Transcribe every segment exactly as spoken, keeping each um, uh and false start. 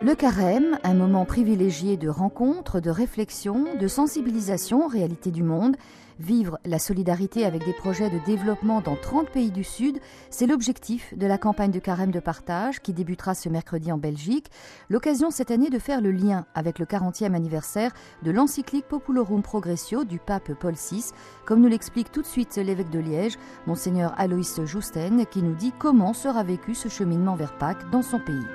Le carême, un moment privilégié de rencontre, de réflexion, de sensibilisation aux réalités du monde. Vivre la solidarité avec des projets de développement dans trente pays du Sud, c'est l'objectif de la campagne de carême de partage qui débutera ce mercredi en Belgique. L'occasion cette année de faire le lien avec le quarantième anniversaire de l'encyclique Populorum Progressio du pape Paul six, comme nous l'explique tout de suite l'évêque de Liège, Monseigneur Alois Jousten, qui nous dit comment sera vécu ce cheminement vers Pâques dans son pays.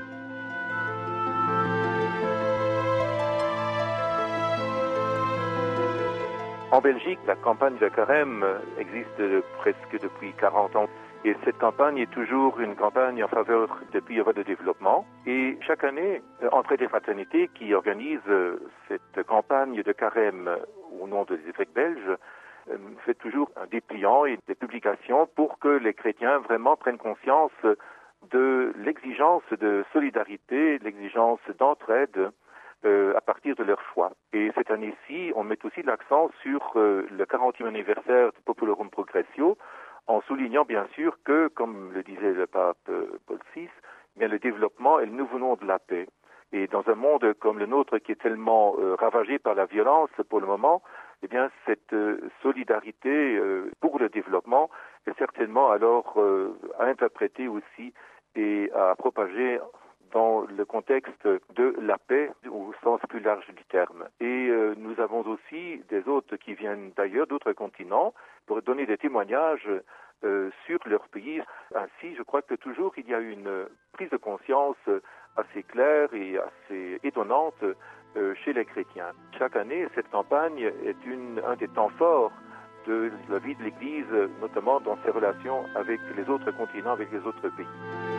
En Belgique, la campagne de carême existe presque depuis quarante ans. Et cette campagne est toujours une campagne en faveur des pays en voie de développement. Et chaque année, Entraide et Fraternité, qui organise cette campagne de carême au nom des évêques belges, fait toujours un dépliant et des publications pour que les chrétiens vraiment prennent conscience de l'exigence de solidarité, de l'exigence d'entraide Euh, à partir de leur foi. Et cette année-ci, on met aussi l'accent sur euh, le quarantième anniversaire du Populorum Progressio, en soulignant bien sûr que, comme le disait le pape euh, Paul six, bien, le développement est le nouveau nom de la paix. Et dans un monde comme le nôtre qui est tellement euh, ravagé par la violence pour le moment, eh bien, cette euh, solidarité euh, pour le développement est certainement alors euh, à interpréter aussi et à propager dans le contexte de la paix au sens plus large du terme. Et euh, nous avons aussi des hôtes qui viennent d'ailleurs, d'autres continents, pour donner des témoignages euh, sur leur pays. Ainsi, je crois que toujours il y a une prise de conscience assez claire et assez étonnante euh, chez les chrétiens. Chaque année, cette campagne est une, un des temps forts de la vie de l'Église, notamment dans ses relations avec les autres continents, avec les autres pays.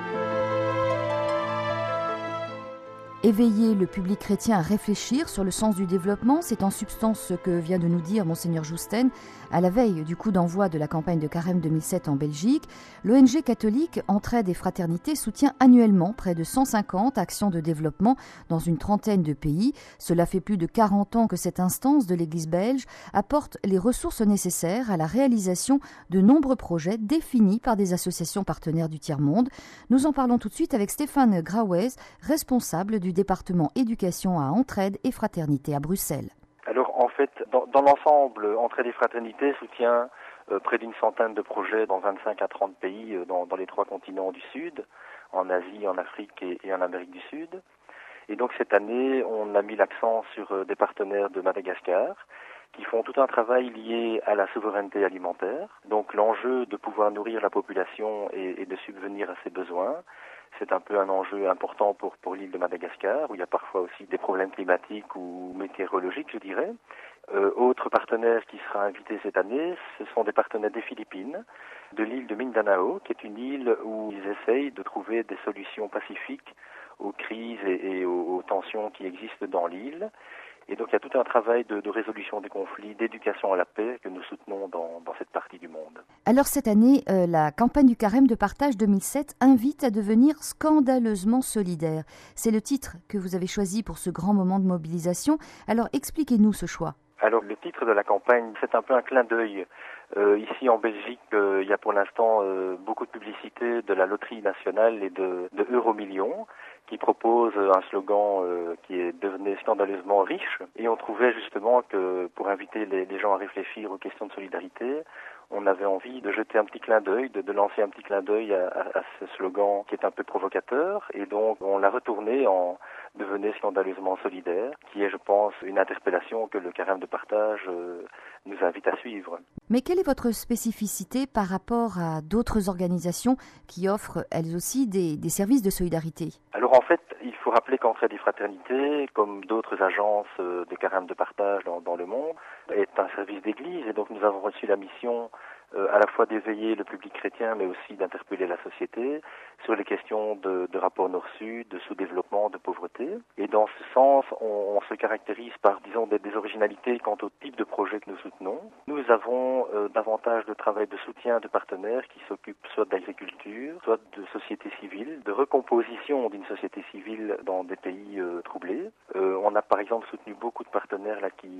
Éveiller le public chrétien à réfléchir sur le sens du développement, c'est en substance ce que vient de nous dire Monseigneur Jousten à la veille du coup d'envoi de la campagne de carême deux mille sept en Belgique. L'O N G catholique Entraide et Fraternité soutient annuellement près de cent cinquante actions de développement dans une trentaine de pays. Cela fait plus de quarante ans que cette instance de l'Église belge apporte les ressources nécessaires à la réalisation de nombreux projets définis par des associations partenaires du tiers-monde. Nous en parlons tout de suite avec Stéphane Grauez, responsable du département éducation à Entraide et Fraternité à Bruxelles. Alors en fait, dans, dans l'ensemble, Entraide et Fraternité soutient euh, près d'une centaine de projets dans vingt-cinq à trente pays euh, dans, dans les trois continents du Sud, en Asie, en Afrique et, et en Amérique du Sud. Et donc cette année, on a mis l'accent sur euh, des partenaires de Madagascar qui font tout un travail lié à la souveraineté alimentaire. Donc l'enjeu de pouvoir nourrir la population et, et de subvenir à ses besoins, c'est un peu un enjeu important pour, pour l'île de Madagascar, où il y a parfois aussi des problèmes climatiques ou météorologiques, je dirais. Euh, autre partenaire qui sera invité cette année, ce sont des partenaires des Philippines, de l'île de Mindanao, qui est une île où ils essayent de trouver des solutions pacifiques aux crises et, et aux, aux tensions qui existent dans l'île. Et donc il y a tout un travail de, de résolution des conflits, d'éducation à la paix que nous soutenons dans, dans cette partie du monde. Alors cette année, euh, la campagne du carême de partage deux mille sept invite à devenir scandaleusement solidaire. C'est le titre que vous avez choisi pour ce grand moment de mobilisation. Alors expliquez-nous ce choix. Alors le titre de la campagne, c'est un peu un clin d'œil. Euh, ici en Belgique, euh, il y a pour l'instant euh, beaucoup de publicité de la loterie nationale et de, de Euromillions, qui propose un slogan euh, qui est « Devenez scandaleusement riche ». Et on trouvait justement que pour inviter les, les gens à réfléchir aux questions de solidarité, on avait envie de jeter un petit clin d'œil, de, de lancer un petit clin d'œil à, à, à ce slogan qui est un peu provocateur. Et donc on l'a retourné en « Devenez scandaleusement solidaire », qui est, je pense, une interpellation que le carême de partage euh, nous invite à suivre. Mais quelle est votre spécificité par rapport à d'autres organisations qui offrent elles aussi des, des services de solidarité ? Alors en fait, il faut rappeler qu'Entraide et Fraternité, comme d'autres agences de carême de partage dans, dans le monde, est un service d'église et donc nous avons reçu la mission euh, à la fois d'éveiller le public chrétien mais aussi d'interpeller la société sur les questions de, de rapport nord-sud, de sous-développement, de pauvreté. Et dans ce sens, on, on se caractérise par, disons, des, des originalités quant au type de projet que nous soutenons. Nous avons euh, davantage de travail de soutien de partenaires qui s'occupent soit d'agriculture, soit de société civile, de recomposition d'une société civile dans des pays euh, troublés. Euh, on a par exemple soutenu beaucoup de partenaires là qui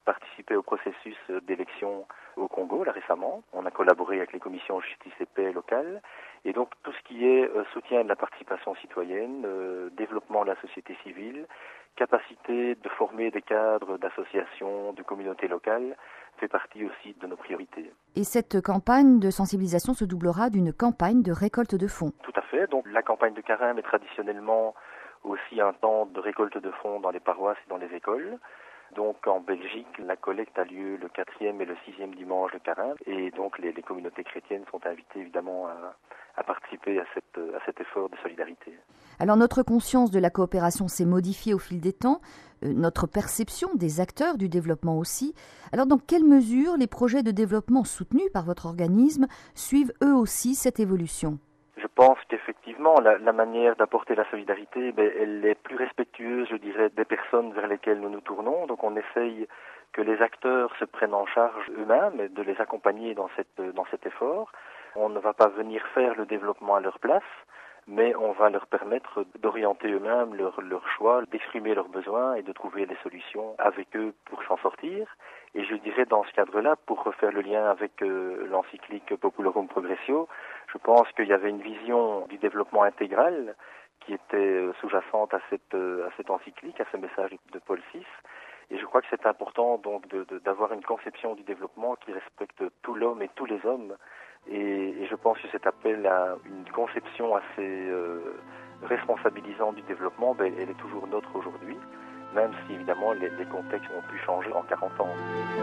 participé au processus d'élection au Congo, là récemment. On a collaboré avec les commissions justice et paix locales. Et donc tout ce qui est euh, soutien de la participation citoyenne, euh, développement de la société civile, capacité de former des cadres d'associations, de communautés locales, fait partie aussi de nos priorités. Et cette campagne de sensibilisation se doublera d'une campagne de récolte de fonds. Tout à fait. Donc la campagne de carême est traditionnellement aussi un temps de récolte de fonds dans les paroisses et dans les écoles. Donc en Belgique, la collecte a lieu le quatrième et le sixième dimanche de carême. Et donc les, les communautés chrétiennes sont invitées évidemment à, à participer à, cette, à cet effort de solidarité. Alors notre conscience de la coopération s'est modifiée au fil des temps, euh, notre perception des acteurs du développement aussi. Alors dans quelle mesure les projets de développement soutenus par votre organisme suivent eux aussi cette évolution ? Je pense qu'effectivement, la, la manière d'apporter la solidarité, ben, elle est plus respectueuse, je dirais, des personnes vers lesquelles nous nous tournons. Donc on essaye que les acteurs se prennent en charge eux-mêmes et de les accompagner dans, cette, dans cet effort. On ne va pas venir faire le développement à leur place, mais on va leur permettre d'orienter eux-mêmes leur, leur choix, d'exprimer leurs besoins et de trouver des solutions avec eux pour s'en sortir. Et je dirais dans ce cadre-là, pour refaire le lien avec euh, l'encyclique Populorum Progressio, je pense qu'il y avait une vision du développement intégral qui était sous-jacente à cette, à cette encyclique, à ce message de Paul six. Et je crois que c'est important donc de, de, d'avoir une conception du développement qui respecte tout l'homme et tous les hommes. Et, et je pense que cet appel à une conception assez euh, responsabilisante du développement, ben, elle est toujours nôtre aujourd'hui, même si évidemment les, les contextes ont pu changer en quarante ans.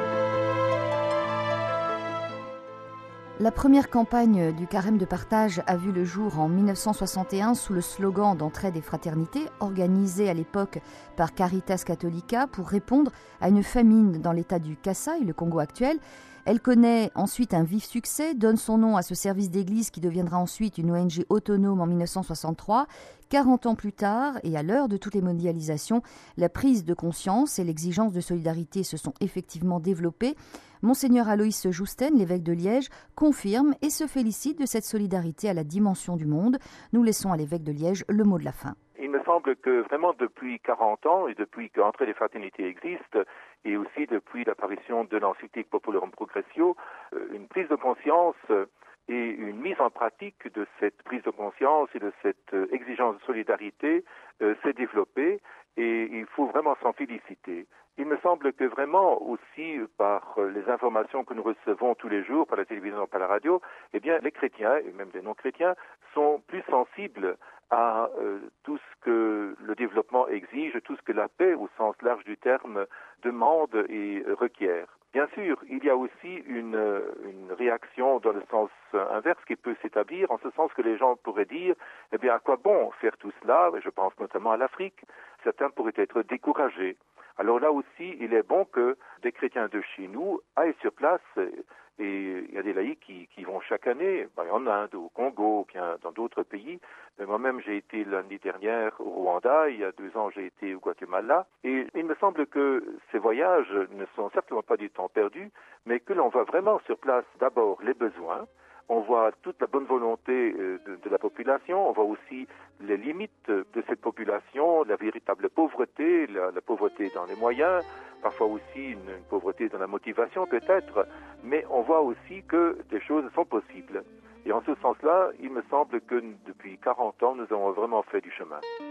La première campagne du carême de partage a vu le jour en mille neuf cent soixante et un sous le slogan d'entraide et fraternité, organisé à l'époque par Caritas Catholica pour répondre à une famine dans l'état du Kasaï, le Congo actuel. Elle connaît ensuite un vif succès, donne son nom à ce service d'église qui deviendra ensuite une O N G autonome en mille neuf cent soixante-trois. quarante ans plus tard, et à l'heure de toutes les mondialisations, la prise de conscience et l'exigence de solidarité se sont effectivement développées. Monseigneur Aloïs Jousten, l'évêque de Liège, confirme et se félicite de cette solidarité à la dimension du monde. Nous laissons à l'évêque de Liège le mot de la fin. Il me semble que vraiment depuis quarante ans et depuis qu'Entraide et Fraternité existe et aussi depuis l'apparition de l'encyclique Populorum Progressio, une prise de conscience et une mise en pratique de cette prise de conscience et de cette exigence de solidarité euh, s'est développée et il faut vraiment s'en féliciter. Il me semble que vraiment aussi par les informations que nous recevons tous les jours par la télévision, par la radio, eh bien les chrétiens et même les non-chrétiens sont plus sensibles à euh, tout ce que le développement exige, tout ce que la paix au sens large du terme demande et requiert. Bien sûr, il y a aussi une, une réaction dans le sens inverse qui peut s'établir, en ce sens que les gens pourraient dire, eh bien, à quoi bon faire tout cela? Je pense notamment à l'Afrique. Certains pourraient être découragés. Alors là aussi, il est bon que des chrétiens de chez nous aillent sur place, et il y a des laïcs qui, qui vont chaque année, en Inde, au Congo, ou bien dans d'autres pays. Moi-même, j'ai été l'année dernière au Rwanda, il y a deux ans, j'ai été au Guatemala, et il me semble que ces voyages ne sont certainement pas du temps perdu, mais que l'on voit vraiment sur place d'abord les besoins, on voit toute la bonne volonté de, de la population, on voit aussi les limites de cette population, la véritable pauvreté, la, la pauvreté dans les moyens, parfois aussi une, une pauvreté dans la motivation peut-être, mais on voit aussi que des choses sont possibles. Et en ce sens-là, il me semble que depuis quarante ans, nous avons vraiment fait du chemin.